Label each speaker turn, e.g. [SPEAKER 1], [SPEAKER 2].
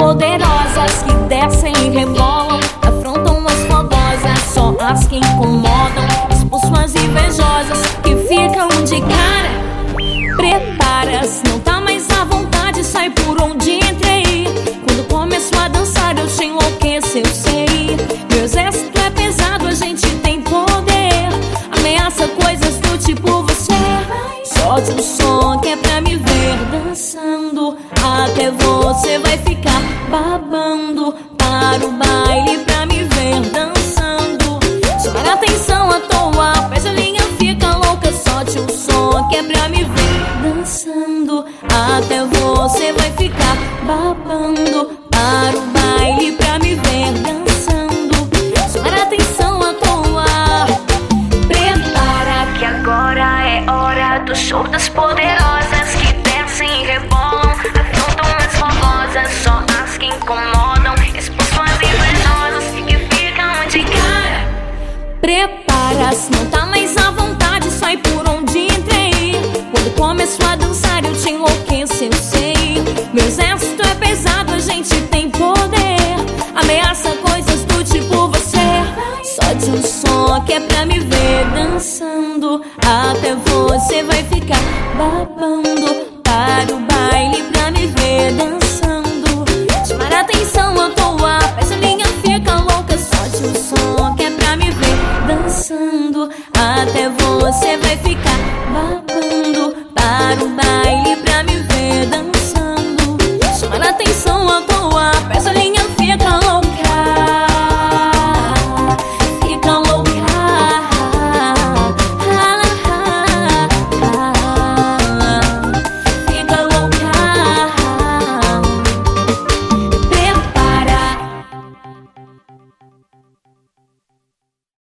[SPEAKER 1] poderosas que descem e rebolam, afrontam as fodosas, só as que incomodam, expulsam as invejosas que ficam de cara. Prepara-se, não tá mais à vontade, sai por onde entrei. Quando começo a dançar eu te enlouqueço, eu sei. Meu exército é pesado, a gente tem poder, ameaça coisas do tipo você. Solte o som que é pra me ver dançando, até você vai ficar babando. Para o baile pra me ver dançando, chamar atenção à toa, faz a linha fica louca. Solte o som que é pra me ver dançando, até você vai ficar babando. Para o baile pra me ver dançando, chamar atenção à toa. Prepara que agora é hora do show das poderosas que descem e rebolam, afrontam as famosas, só as que incomodam, expulsam as invejosas que ficam de cara. Prepara-se, não tá mais à vontade, sai por onde entrei. Quando começo a dançar eu te enlouqueço, eu sei. Meu exército é pesado, a gente tem poder, ameaça coisas do tipo você. Solte o som que é pra me ver dançando, até você vai ficar babando.